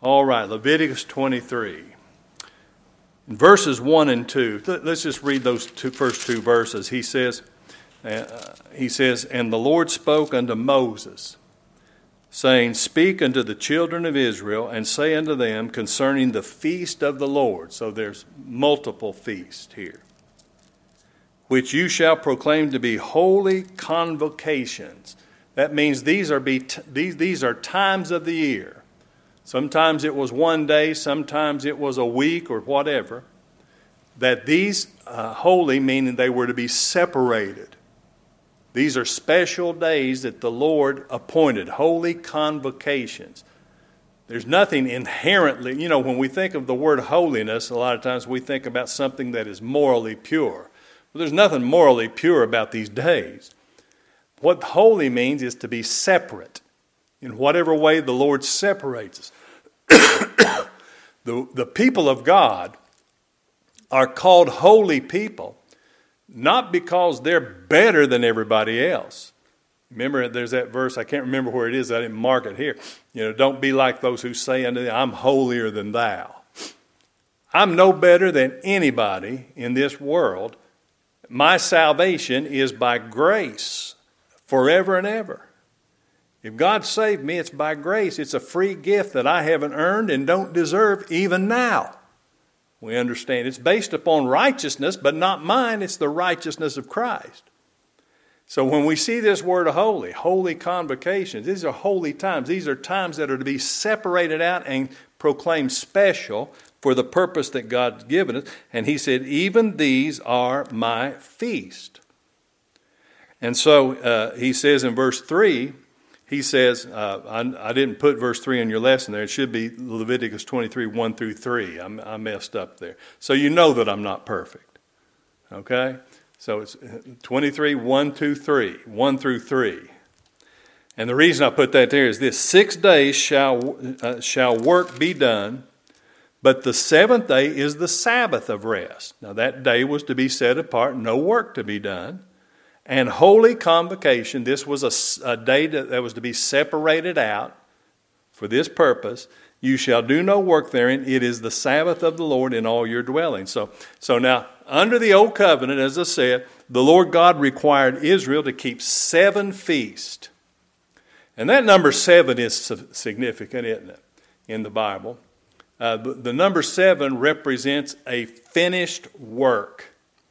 All right, Leviticus 23. In verses 1 and 2, let's just read those first two verses. He says, "And the Lord spoke unto Moses, saying, Speak unto the children of Israel, and say unto them concerning the feast of the Lord." So there's multiple feasts here. "Which you shall proclaim to be holy convocations." That means these are times of the year. Sometimes it was one day, sometimes it was a week or whatever. That these holy, meaning they were to be separated. These are special days that the Lord appointed, holy convocations. There's nothing inherently, when we think of the word holiness, a lot of times we think about something that is morally pure. But there's nothing morally pure about these days. What holy means is to be separate. In whatever way the Lord separates us. The people of God are called holy people, not because they're better than everybody else. Remember, there's that verse, I can't remember where it is, I didn't mark it here. Don't be like those who say unto thee, I'm holier than thou. I'm no better than anybody in this world. My salvation is by grace forever and ever. If God saved me, it's by grace. It's a free gift that I haven't earned and don't deserve even now. We understand it's based upon righteousness, but not mine. It's the righteousness of Christ. So when we see this word holy convocations, these are holy times. These are times that are to be separated out and proclaimed special for the purpose that God's given us. And he said, even these are my feast. And so he says in verse 3, he says, I didn't put verse 3 in your lesson there. It should be Leviticus 23, 1 through 3. I messed up there. So you know that I'm not perfect. Okay? So it's 23, 1 through 3. And the reason I put that there is this: 6 days shall work be done, but the seventh day is the Sabbath of rest. Now that day was to be set apart, no work to be done. And holy convocation, this was a day that was to be separated out for this purpose. You shall do no work therein. It is the Sabbath of the Lord in all your dwellings. So now, under the old covenant, as I said, the Lord God required Israel to keep 7 feasts. And that number 7 is significant, isn't it, in the Bible? The number 7 represents a finished work.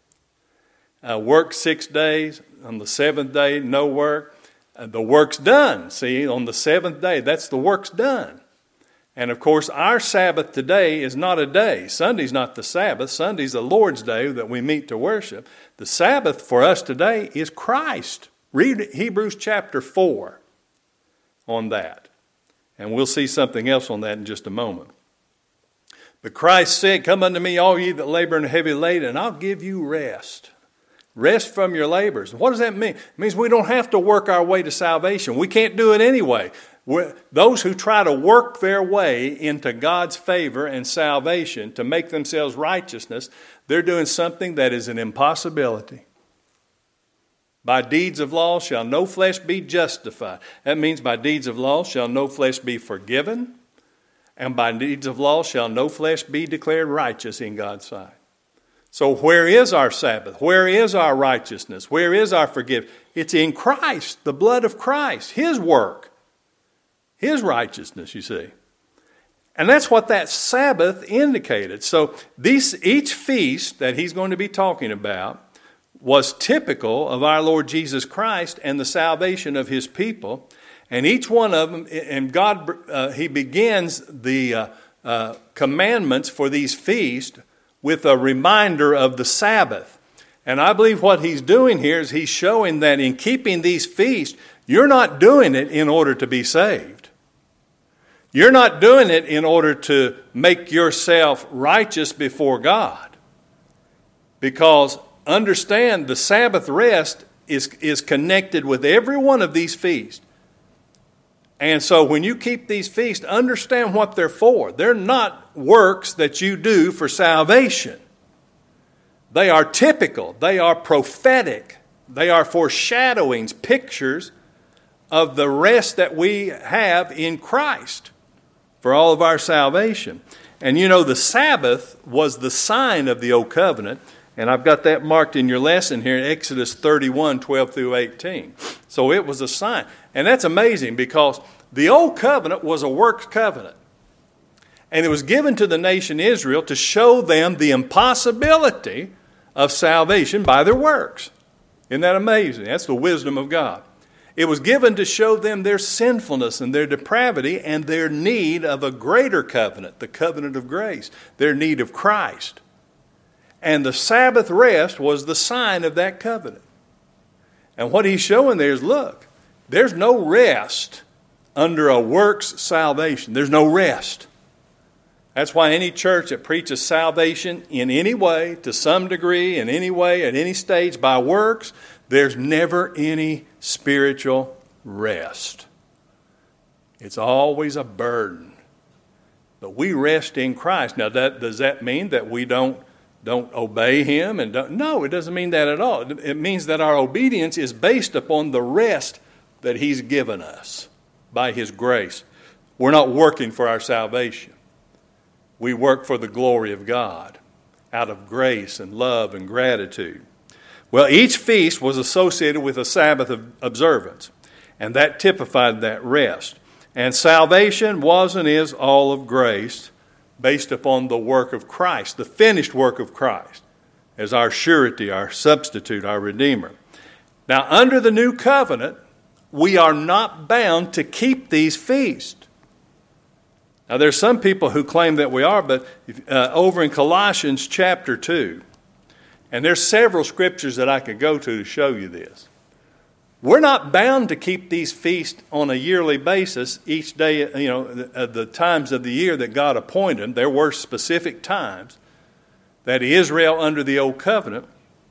Work 6 days, on the 7th day, no work. The work's done. See, on the 7th day, that's the work's done. And of course, our Sabbath today is not a day. Sunday's not the Sabbath. Sunday's the Lord's day that we meet to worship. The Sabbath for us today is Christ. Read Hebrews chapter 4 on that. And we'll see something else on that in just a moment. But Christ said, come unto me, all ye that labor and are heavy laden, and I'll give you rest. Rest from your labors. What does that mean? It means we don't have to work our way to salvation. We can't do it anyway. Those who try to work their way into God's favor and salvation to make themselves righteousness, they're doing something that is an impossibility. By deeds of law shall no flesh be justified. That means by deeds of law shall no flesh be forgiven, and by deeds of law shall no flesh be declared righteous in God's sight. So where is our Sabbath? Where is our righteousness? Where is our forgiveness? It's in Christ, the blood of Christ, His work, His righteousness, you see. And that's what that Sabbath indicated. So each feast that he's going to be talking about was typical of our Lord Jesus Christ and the salvation of His people. And each one of them, and God, He begins the commandments for these feasts with a reminder of the Sabbath. And I believe what He's doing here is He's showing that in keeping these feasts, you're not doing it in order to be saved. You're not doing it in order to make yourself righteous before God. Because understand, the Sabbath rest is connected with every one of these feasts. And so when you keep these feasts, understand what they're for. They're not works that you do for salvation. They are typical. They are prophetic. They are foreshadowings, pictures of the rest that we have in Christ. for all of our salvation. And you know, the Sabbath was the sign of the Old Covenant, and I've got that marked in your lesson here in Exodus 31, 12 through 18. So it was a sign. And that's amazing because the Old Covenant was a works covenant. And it was given to the nation Israel to show them the impossibility of salvation by their works. Isn't that amazing? That's the wisdom of God. It was given to show them their sinfulness and their depravity and their need of a greater covenant, the covenant of grace, their need of Christ. And the Sabbath rest was the sign of that covenant. And what he's showing there is, look, there's no rest under a works salvation. There's no rest. That's why any church that preaches salvation in any way, to some degree, in any way, at any stage, by works, there's never any spiritual rest. It's always a burden. But we rest in Christ. Now, does that mean that we don't obey Him? No, it doesn't mean that at all. It means that our obedience is based upon the rest that He's given us by His grace. We're not working for our salvation. We work for the glory of God out of grace and love and gratitude. Well, each feast was associated with a Sabbath observance, and that typified that rest. And salvation was and is all of grace based upon the work of Christ, the finished work of Christ, as our surety, our substitute, our Redeemer. Now, under the new covenant, we are not bound to keep these feasts. Now, there's some people who claim that we are, but over in Colossians chapter 2, and there's several scriptures that I could go to show you this. We're not bound to keep these feasts on a yearly basis each day, the times of the year that God appointed them. There were specific times that Israel under the Old Covenant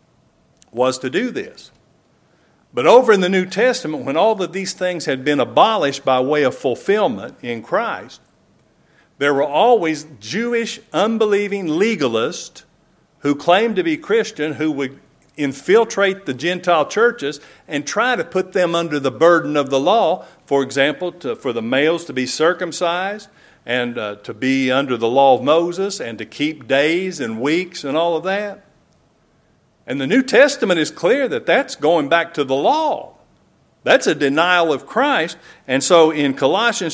was to do this. But over in the New Testament, when all of these things had been abolished by way of fulfillment in Christ, there were always Jewish unbelieving legalists who claimed to be Christian who would infiltrate the Gentile churches and try to put them under the burden of the law. For example, for the males to be circumcised and to be under the law of Moses and to keep days and weeks and all of that. And the New Testament is clear that that's going back to the law. That's a denial of Christ. And so in Colossians,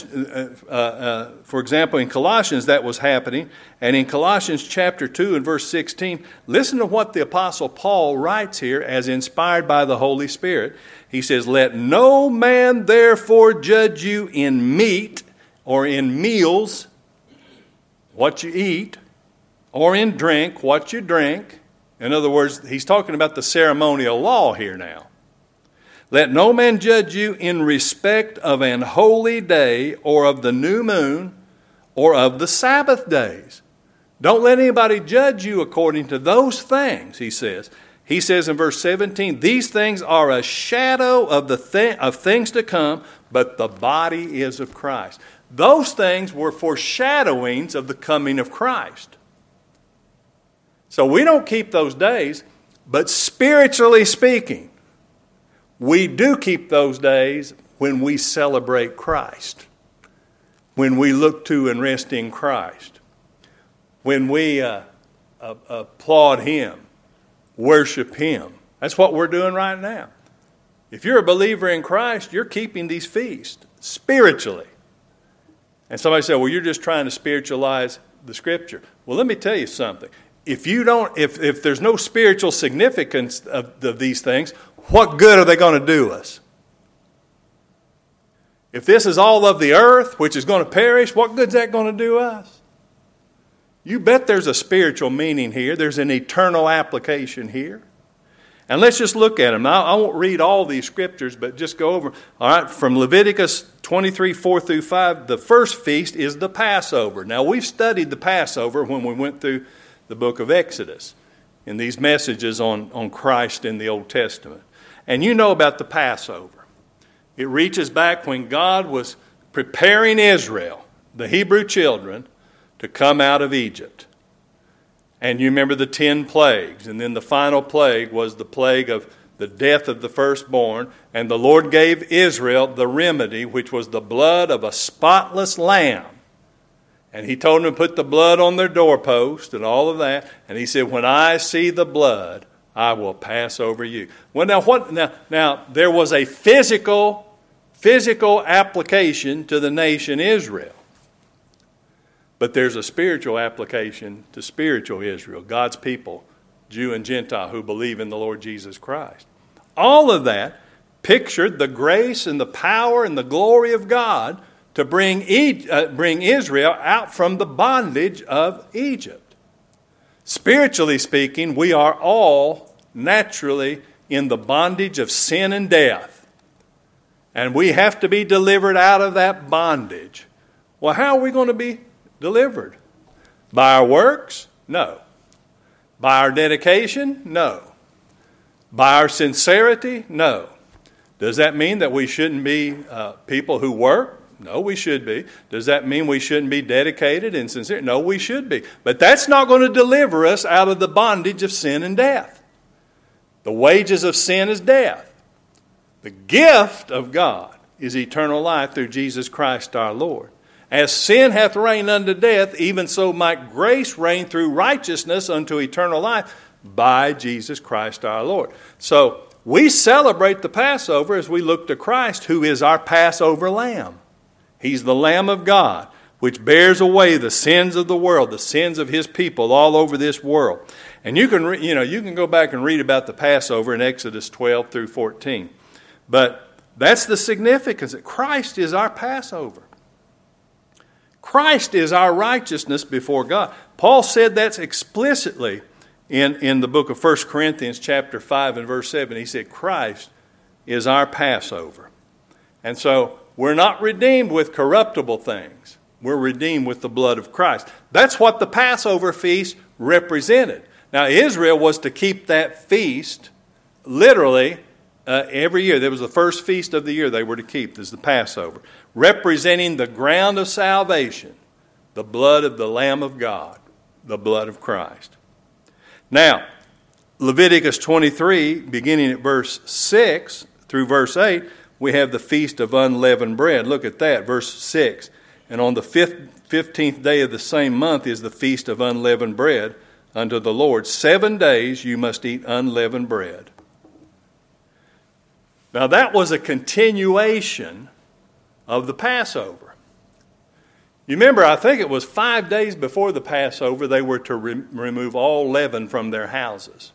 for example, in Colossians that was happening. And in Colossians chapter 2 and verse 16, listen to what the Apostle Paul writes here as inspired by the Holy Spirit. He says, "Let no man therefore judge you in meat or in meals, what you eat, or in drink, what you drink." In other words, he's talking about the ceremonial law here now. "Let no man judge you in respect of an holy day or of the new moon or of the Sabbath days." Don't let anybody judge you according to those things, he says. He says in verse 17, "These things are a shadow of of things to come, but the body is of Christ." Those things were foreshadowings of the coming of Christ. So we don't keep those days, but spiritually speaking, we do keep those days when we celebrate Christ, when we look to and rest in Christ, when we applaud Him, worship Him. That's what we're doing right now. If you're a believer in Christ, you're keeping these feasts spiritually. And somebody said, "Well, you're just trying to spiritualize the Scripture." Well, let me tell you something. If there's no spiritual significance of these things, what good are they going to do us? If this is all of the earth, which is going to perish, what good is that going to do us? You bet there's a spiritual meaning here. There's an eternal application here. And let's just look at them. Now, I won't read all these scriptures, but just go over. All right, from Leviticus 23, 4 through 5, the first feast is the Passover. Now, we've studied the Passover when we went through the book of Exodus in these messages on Christ in the Old Testament. And you know about the Passover. It reaches back when God was preparing Israel, the Hebrew children, to come out of Egypt. And you remember the 10 plagues. And then the final plague was the plague of the death of the firstborn. And the Lord gave Israel the remedy, which was the blood of a spotless lamb And he told them to put the blood on their doorpost and all of that. And he said, when I see the blood, I will pass over you. Well, now there was a physical application to the nation Israel. But there's a spiritual application to spiritual Israel, God's people, Jew and Gentile who believe in the Lord Jesus Christ. All of that pictured the grace and the power and the glory of God to bring Israel out from the bondage of Egypt. Spiritually speaking, we are all naturally in the bondage of sin and death. And we have to be delivered out of that bondage. Well, how are we going to be delivered? By our works? No. By our dedication? No. By our sincerity? No. Does that mean that we shouldn't be people who work? No, we should be. Does that mean we shouldn't be dedicated and sincere? No, we should be. But that's not going to deliver us out of the bondage of sin and death. The wages of sin is death. The gift of God is eternal life through Jesus Christ our Lord. As sin hath reigned unto death, even so might grace reign through righteousness unto eternal life by Jesus Christ our Lord. So we celebrate the Passover as we look to Christ, who is our Passover lamb. He's the Lamb of God, which bears away the sins of the world, the sins of his people all over this world. And you can go back and read about the Passover in Exodus 12 through 14. But that's the significance that Christ is our Passover. Christ is our righteousness before God. Paul said that explicitly in the book of 1 Corinthians chapter 5 and verse 7. He said, Christ is our Passover. And so we're not redeemed with corruptible things. We're redeemed with the blood of Christ. That's what the Passover feast represented. Now, Israel was to keep that feast literally every year. There was the first feast of the year they were to keep. This is the Passover, representing the ground of salvation, the blood of the Lamb of God, the blood of Christ. Now, Leviticus 23, beginning at verse 6 through verse 8, we have the Feast of Unleavened Bread. Look at that, verse 6. And on the 15th day of the same month is the Feast of Unleavened Bread unto the Lord. 7 days you must eat unleavened bread. Now that was a continuation of the Passover. You remember, I think it was 5 days before the Passover, they were to remove all leaven from their houses.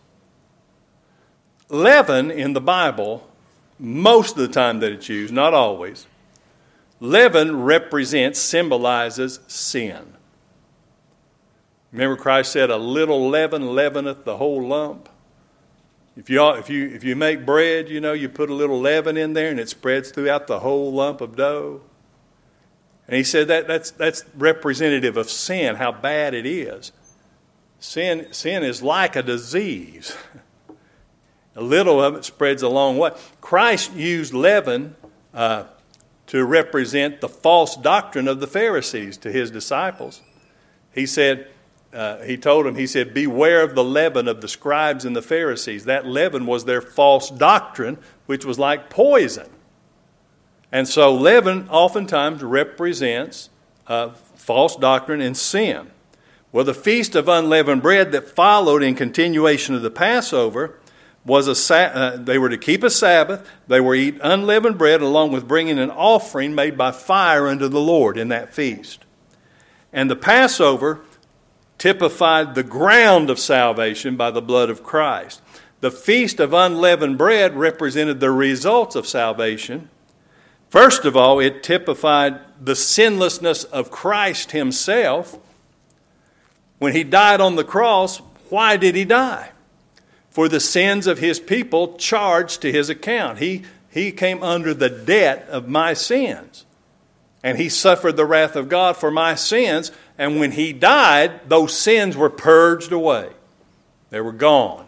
Leaven in the Bible, most of the time that it's used, not always, leaven symbolizes sin. Remember Christ said, a little leaven leaveneth the whole lump. If you make bread, you put a little leaven in there and it spreads throughout the whole lump of dough. And he said that's representative of sin, how bad it is. Sin is like a disease. A little of it spreads a long way. Christ used leaven to represent the false doctrine of the Pharisees to his disciples. He said, beware of the leaven of the scribes and the Pharisees. That leaven was their false doctrine, which was like poison. And so leaven oftentimes represents false doctrine and sin. Well, the Feast of Unleavened Bread that followed in continuation of the Passover was they were to keep a Sabbath. They were to eat unleavened bread along with bringing an offering made by fire unto the Lord in that feast. And the Passover typified the ground of salvation by the blood of Christ. The Feast of Unleavened Bread represented the results of salvation. First of all, it typified the sinlessness of Christ himself. When he died on the cross, why did he die? For the sins of his people charged to his account. He came under the debt of my sins. And he suffered the wrath of God for my sins. And when he died, those sins were purged away. They were gone.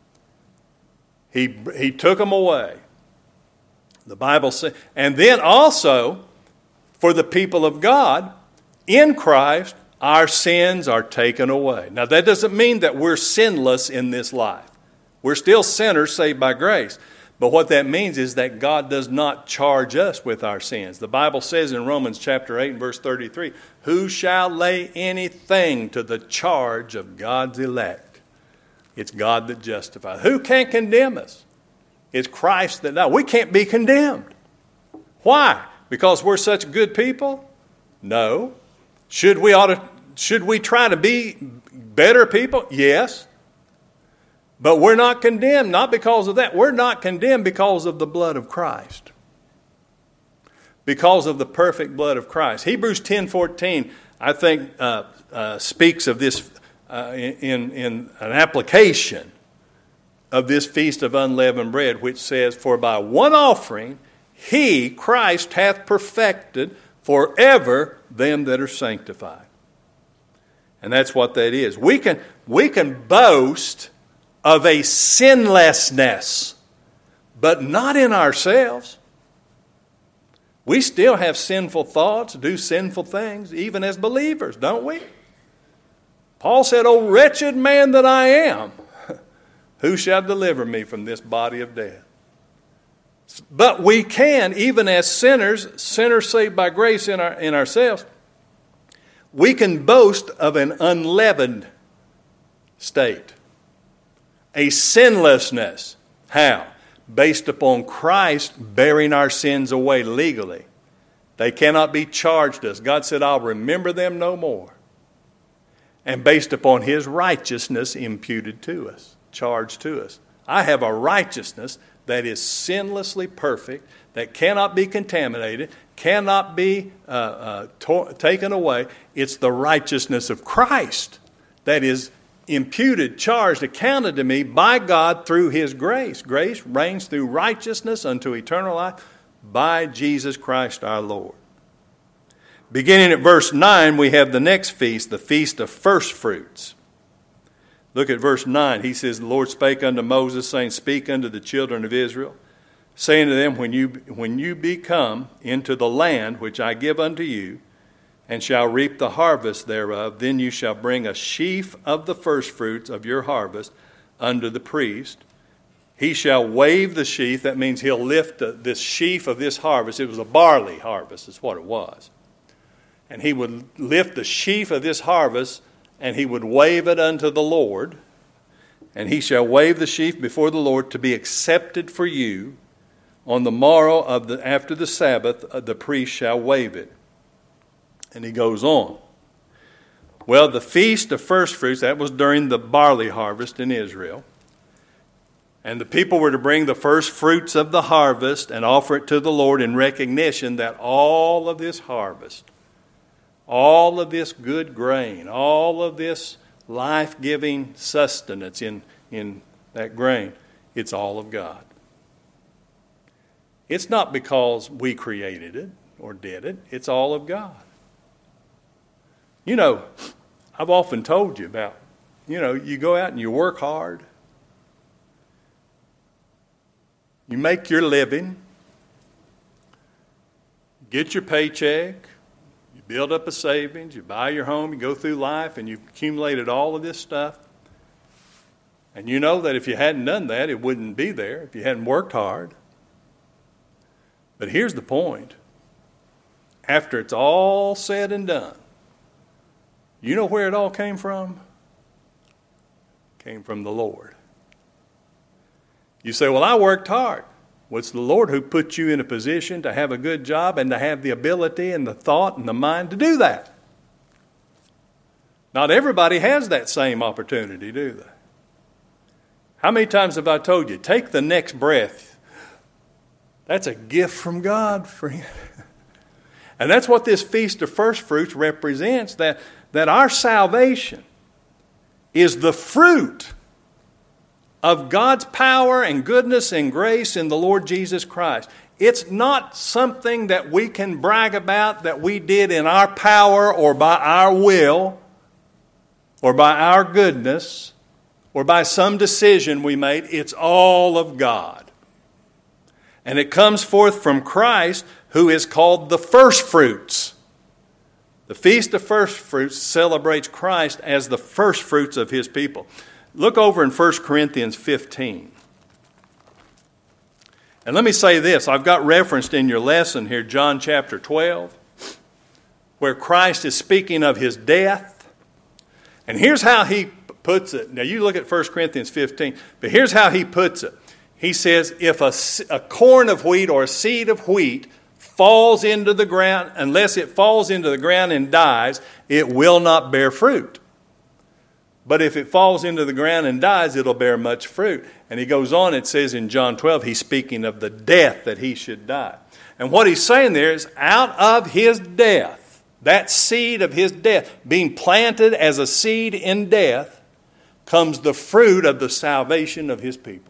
He took them away. The Bible says, and then also, for the people of God, in Christ, our sins are taken away. Now, that doesn't mean that we're sinless in this life. We're still sinners saved by grace. But what that means is that God does not charge us with our sins. The Bible says in Romans chapter 8 and verse 33, who shall lay anything to the charge of God's elect? It's God that justifies. Who can condemn us? It's Christ that died. We can't be condemned. Why? Because we're such good people? No. Should we try to be better people? Yes. But we're not condemned, not because of that. We're not condemned because of the blood of Christ. Because of the perfect blood of Christ. Hebrews 10:14, I think, speaks of this in an application of this feast of unleavened bread, which says, for by one offering he, Christ, hath perfected forever them that are sanctified. And that's what that is. We can boast of a sinlessness, but not in ourselves. We still have sinful thoughts, do sinful things, even as believers, don't we? Paul said, O wretched man that I am, who shall deliver me from this body of death? But we can, even as sinners saved by grace in ourselves, we can boast of an unleavened state. A sinlessness. How? Based upon Christ bearing our sins away legally. They cannot be charged us. God said, I'll remember them no more. And based upon his righteousness imputed to us, charged to us. I have a righteousness that is sinlessly perfect, that cannot be contaminated, cannot be taken away. It's the righteousness of Christ that is imputed, charged, accounted to me by God through his grace. Grace reigns through righteousness unto eternal life by Jesus Christ our Lord. Beginning at verse 9, we have the next feast, the feast of first fruits. Look at verse 9. He says, the Lord spake unto Moses, saying, speak unto the children of Israel, saying to them, when you be come into the land which I give unto you, and shall reap the harvest thereof, then you shall bring a sheaf of the firstfruits of your harvest unto the priest. He shall wave the sheaf. That means he'll lift this sheaf of this harvest. It was a barley harvest, is what it was. And he would lift the sheaf of this harvest, and he would wave it unto the Lord. And he shall wave the sheaf before the Lord to be accepted for you. On the morrow after the Sabbath, the priest shall wave it. And he goes on. Well, the feast of first fruits, that was during the barley harvest in Israel. And the people were to bring the first fruits of the harvest and offer it to the Lord in recognition that all of this harvest, all of this good grain, all of this life-giving sustenance in that grain, it's all of God. It's not because we created it or did it. It's all of God. You know, I've often told you about, you go out and you work hard. You make your living. Get your paycheck. You build up a savings. You buy your home. You go through life and you've accumulated all of this stuff. And you know that if you hadn't done that, it wouldn't be there if you hadn't worked hard. But here's the point. After it's all said and done, you know where it all came from? It came from the Lord. You say, well, I worked hard. Well, it's the Lord who put you in a position to have a good job and to have the ability and the thought and the mind to do that. Not everybody has that same opportunity, do they? How many times have I told you, take the next breath? That's a gift from God, friend. And that's what this Feast of First Fruits represents, that our salvation is the fruit of God's power and goodness and grace in the Lord Jesus Christ. It's not something that we can brag about that we did in our power or by our will or by our goodness or by some decision we made. It's all of God. And it comes forth from Christ, who is called the first fruits. The Feast of First Fruits celebrates Christ as the first fruits of his people. Look over in 1 Corinthians 15. And let me say this. I've got referenced in your lesson here, John chapter 12, where Christ is speaking of his death. And here's how he puts it. Now, you look at 1 Corinthians 15, but here's how he puts it. He says, if a corn of wheat or a seed of wheat falls into the ground, unless it falls into the ground and dies, it will not bear fruit. But if it falls into the ground and dies, it'll bear much fruit. And he goes on, it says in John 12, he's speaking of the death that he should die. And what he's saying there is, out of his death, that seed of his death, being planted as a seed in death, comes the fruit of the salvation of his people.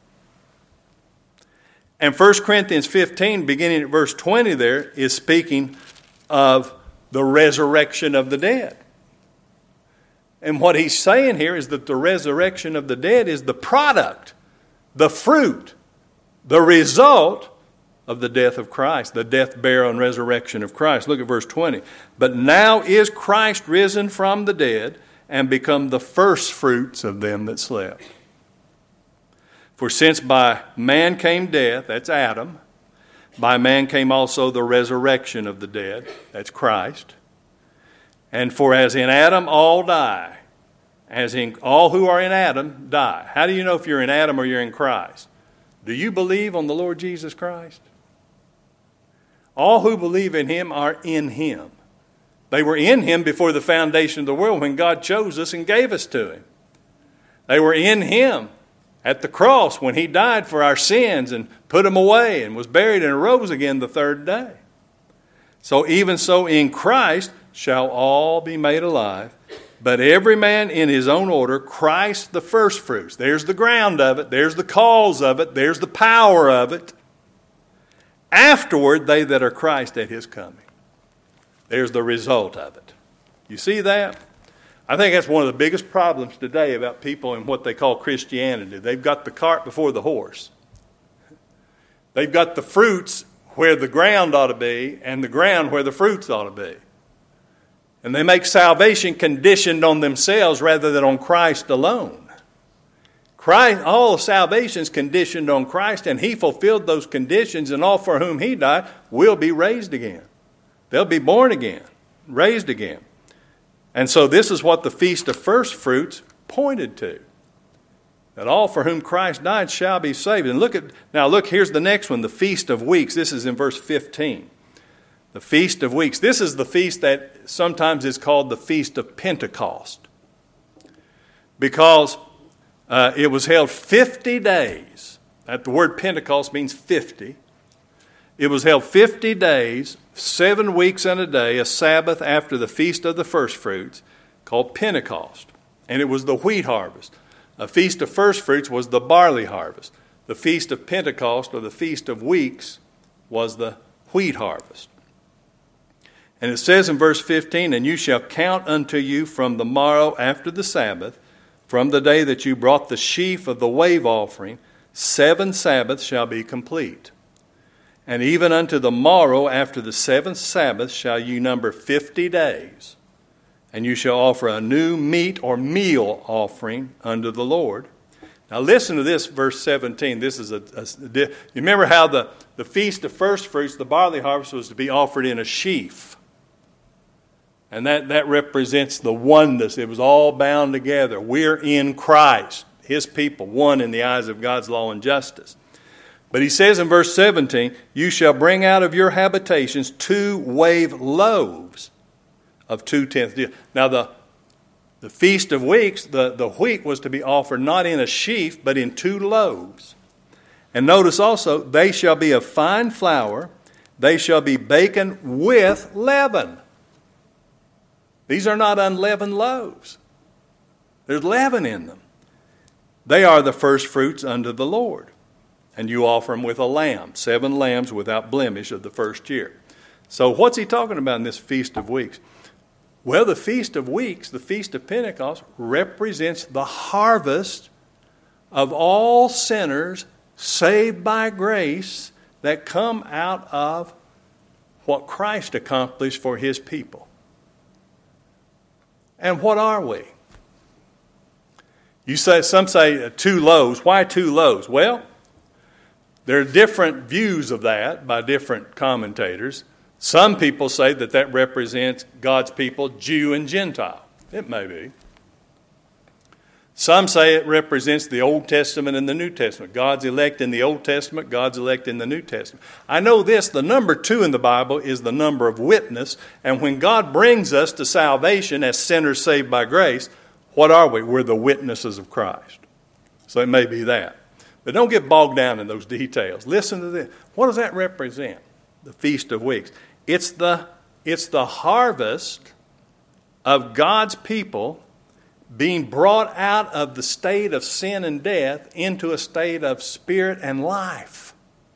And 1 Corinthians 15, beginning at verse 20 there, is speaking of the resurrection of the dead. And what he's saying here is that the resurrection of the dead is the product, the fruit, the result of the death of Christ, the death, burial, and resurrection of Christ. Look at verse 20. But now is Christ risen from the dead and become the first fruits of them that slept. For since by man came death, that's Adam, by man came also the resurrection of the dead, that's Christ. And for as in Adam all die, as in all who are in Adam die. How do you know if you're in Adam or you're in Christ? Do you believe on the Lord Jesus Christ? All who believe in him are in him. They were in him before the foundation of the world when God chose us and gave us to him. They were in him at the cross when he died for our sins and put them away and was buried and arose again the third day. So even so in Christ shall all be made alive, but every man in his own order, Christ the firstfruits. There's the ground of it. There's the cause of it. There's the power of it. Afterward, they that are Christ at his coming. There's the result of it. You see that? I think that's one of the biggest problems today about people in what they call Christianity. They've got the cart before the horse. They've got the fruits where the ground ought to be and the ground where the fruits ought to be. And they make salvation conditioned on themselves rather than on Christ alone. Christ, all of salvation is conditioned on Christ, and he fulfilled those conditions, and all for whom he died will be raised again. They'll be born again, raised again. And so this is what the Feast of First Fruits pointed to. That all for whom Christ died shall be saved. And look, here's the next one, the Feast of Weeks. This is in verse 15. The Feast of Weeks. This is the feast that sometimes is called the Feast of Pentecost. Because it was held 50 days. The word Pentecost means 50. It was held 50 days, 7 weeks and a day, a Sabbath after the Feast of the Firstfruits, called Pentecost. And it was the wheat harvest. A Feast of Firstfruits was the barley harvest. The Feast of Pentecost, or the Feast of Weeks, was the wheat harvest. And it says in verse 15, and you shall count unto you from the morrow after the Sabbath, from the day that you brought the sheaf of the wave offering, 7 Sabbaths shall be complete. And even unto the morrow after the 7th Sabbath shall you number 50 days. And you shall offer a new meat or meal offering unto the Lord. Now listen to this, verse 17. This is you remember how the Feast of First Fruits, the barley harvest, was to be offered in a sheaf. And that represents the oneness. It was all bound together. We're in Christ, his people, one in the eyes of God's law and justice. But he says in verse 17, you shall bring out of your habitations 2 wave loaves of 2/10 deal. Now the Feast of Weeks, the wheat was to be offered not in a sheaf, but in 2 loaves. And notice also, they shall be of fine flour, they shall be baken with leaven. These are not unleavened loaves. There's leaven in them. They are the first fruits unto the Lord. And you offer them with a lamb, 7 lambs without blemish of the first year. So what's he talking about in this Feast of Weeks? Well, the Feast of Weeks, the Feast of Pentecost, represents the harvest of all sinners saved by grace that come out of what Christ accomplished for his people. And what are we? Some say 2 loaves. Why 2 loaves? Well, There are different views of that by different commentators. Some people say that that represents God's people, Jew and Gentile. It may be. Some say it represents the Old Testament and the New Testament. God's elect in the Old Testament, God's elect in the New Testament. I know this, the number 2 in the Bible is the number of witness. And when God brings us to salvation as sinners saved by grace, what are we? We're the witnesses of Christ. So it may be that. But don't get bogged down in those details. Listen to this. What does that represent? The Feast of Weeks. It's the harvest of God's people being brought out of the state of sin and death into a state of spirit and life.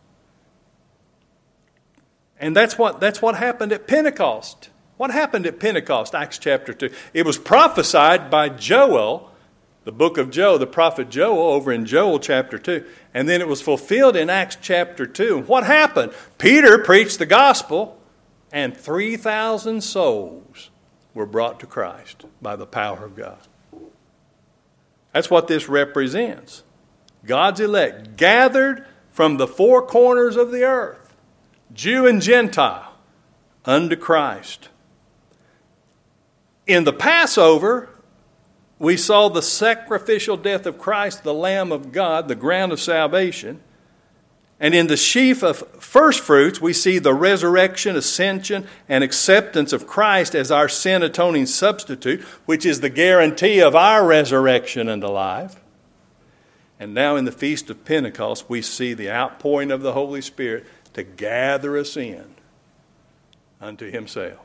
And that's what happened at Pentecost. What happened at Pentecost? Acts chapter 2. It was prophesied by Joel, the book of Joel, the prophet Joel, over in Joel chapter 2. And then it was fulfilled in Acts chapter 2. And what happened? Peter preached the gospel, and 3,000 souls were brought to Christ by the power of God. That's what this represents. God's elect, gathered from the four corners of the earth, Jew and Gentile, unto Christ. In the Passover, we saw the sacrificial death of Christ, the Lamb of God, the ground of salvation. And in the sheaf of first fruits, we see the resurrection, ascension, and acceptance of Christ as our sin-atoning substitute, which is the guarantee of our resurrection unto life. And now in the Feast of Pentecost, we see the outpouring of the Holy Spirit to gather us in unto Himself.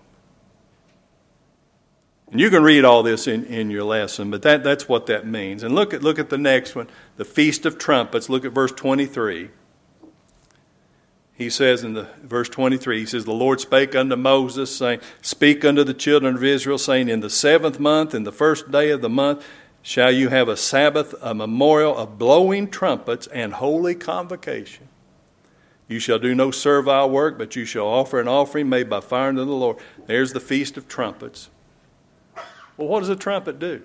And you can read all this in your lesson, but that's what that means. And look at the next one, the Feast of Trumpets. Look at verse 23. He says in verse 23, he says, the Lord spake unto Moses, saying, speak unto the children of Israel, saying, in the 7th month, in the 1st day of the month, shall you have a Sabbath, a memorial of blowing trumpets and holy convocation. You shall do no servile work, but you shall offer an offering made by fire unto the Lord. There's the Feast of Trumpets. Well, what does a trumpet do?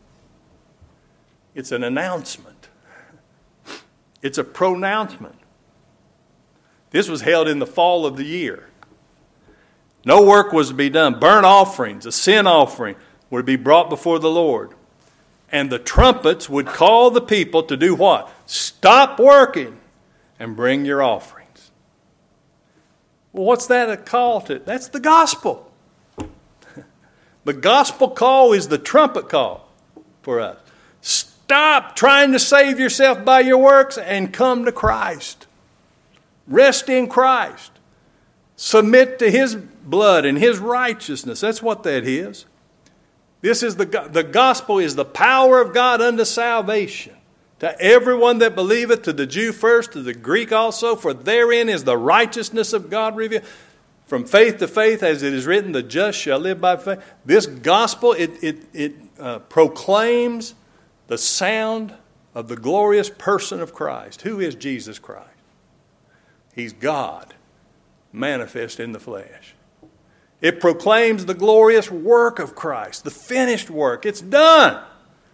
It's an announcement. It's a pronouncement. This was held in the fall of the year. No work was to be done. Burnt offerings, a sin offering, would be brought before the Lord. And the trumpets would call the people to do what? Stop working and bring your offerings. Well, what's that a call to? That's the gospel. The gospel call is the trumpet call for us. Stop trying to save yourself by your works and come to Christ. Rest in Christ. Submit to His blood and His righteousness. That's what that is. This is the gospel is the power of God unto salvation. To everyone that believeth, to the Jew first, to the Greek also, for therein is the righteousness of God revealed. From faith to faith, as it is written, the just shall live by faith. This gospel, it proclaims the sound of the glorious person of Christ. Who is Jesus Christ? He's God, manifest in the flesh. It proclaims the glorious work of Christ, the finished work. It's done.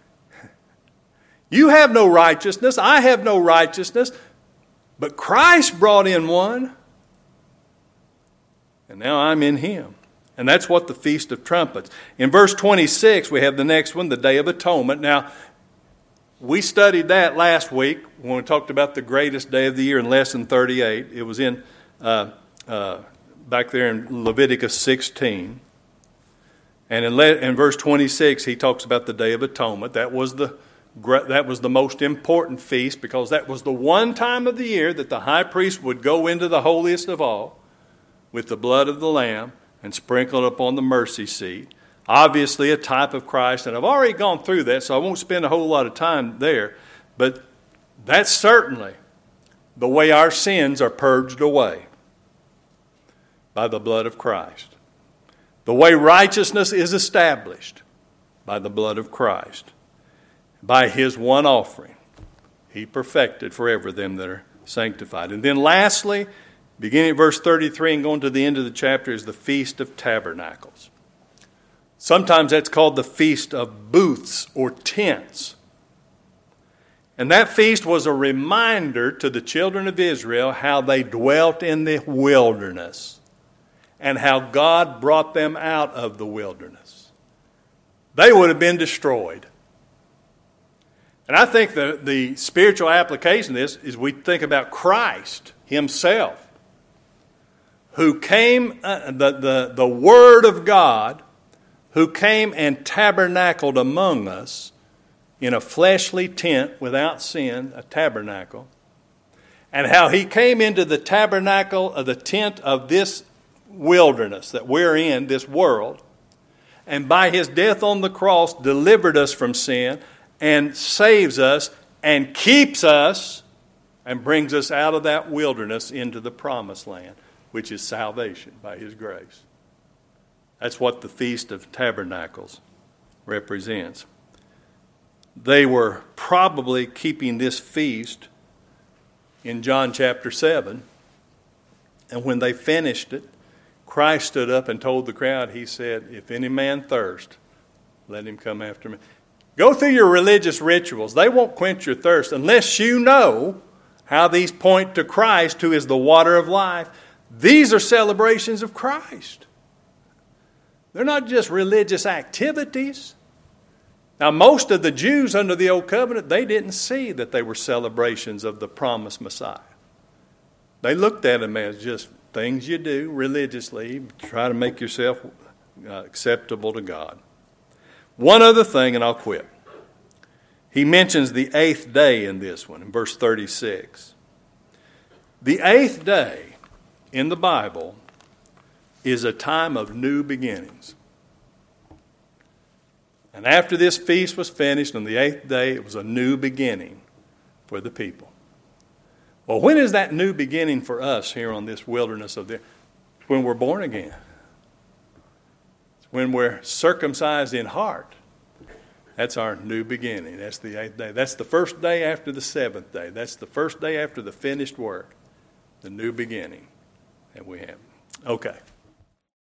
You have no righteousness. I have no righteousness. But Christ brought in one. And now I'm in Him. And that's what the Feast of Trumpets. In verse 26, we have the next one, the Day of Atonement. Now, we studied that last week when we talked about the greatest day of the year in Lesson 38. It was in back there in Leviticus 16. And in verse 26, he talks about the Day of Atonement. That was the most important feast because that was the one time of the year that the high priest would go into the holiest of all with the blood of the Lamb and sprinkle it upon the mercy seat. Obviously a type of Christ, and I've already gone through that, so I won't spend a whole lot of time there. But that's certainly the way our sins are purged away by the blood of Christ. The way righteousness is established by the blood of Christ. By His one offering, He perfected forever them that are sanctified. And then lastly, beginning at verse 33 and going to the end of the chapter, is the Feast of Tabernacles. Sometimes that's called the Feast of Booths or Tents. And that feast was a reminder to the children of Israel how they dwelt in the wilderness and how God brought them out of the wilderness. They would have been destroyed. And I think the spiritual application of this is we think about Christ himself, who came, the Word of God, who came and tabernacled among us in a fleshly tent without sin, a tabernacle, and how he came into the tabernacle of the tent of this wilderness that we're in, this world, and by his death on the cross delivered us from sin and saves us and keeps us and brings us out of that wilderness into the promised land, which is salvation by his grace. That's what the Feast of Tabernacles represents. They were probably keeping this feast in John chapter 7. And when they finished it, Christ stood up and told the crowd, he said, if any man thirst, let him come after me. Go through your religious rituals. They won't quench your thirst unless you know how these point to Christ, who is the water of life. These are celebrations of Christ. They're not just religious activities. Now, most of the Jews under the Old Covenant, they didn't see that they were celebrations of the promised Messiah. They looked at them as just things you do religiously, try to make yourself acceptable to God. One other thing, and I'll quit. He mentions the 8th day in this one, in verse 36. The 8th day in the Bible is a time of new beginnings. And after this feast was finished on the 8th day, it was a new beginning for the people. Well, when is that new beginning for us here on this wilderness of the? When we're born again. It's when we're circumcised in heart. That's our new beginning. That's the 8th day. That's the first day after the 7th day. That's the first day after the finished work. The new beginning that we have. Okay.